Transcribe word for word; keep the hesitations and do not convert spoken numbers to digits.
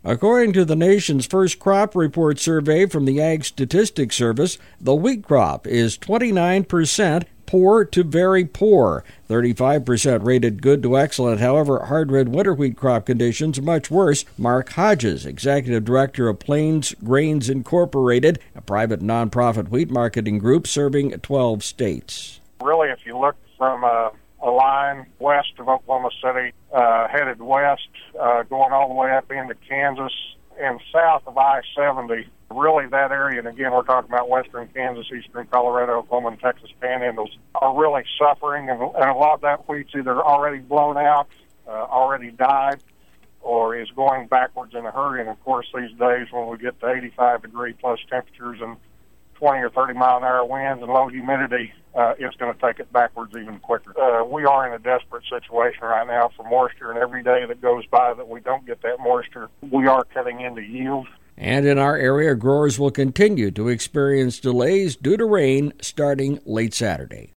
According to the nation's first crop report survey from the Ag Statistics Service, the wheat crop is twenty-nine percent poor to very poor, thirty-five percent rated good to excellent. However, hard red winter wheat crop conditions are much worse. Mark Hodges, executive director of Plains Grains Incorporated, a private nonprofit wheat marketing group serving twelve states. Really, if you look from a, a line west of Oklahoma City, uh, headed west, uh, going all the way up into Kansas and south of I seventy, really that area, and again, we're talking about western Kansas, eastern Colorado, Oklahoma, and Texas panhandles, are really suffering, and, and a lot of that wheat's either already blown out, uh, already died, or is going backwards in a hurry. And of course, these days when we get to eighty-five degree plus temperatures and twenty or thirty mile an hour winds and low humidity, uh, it's going to take it backwards even quicker. Uh, we are in a desperate situation right now for moisture, and every day that goes by that we don't get that moisture, we are cutting into yield. And in our area, growers will continue to experience delays due to rain starting late Saturday.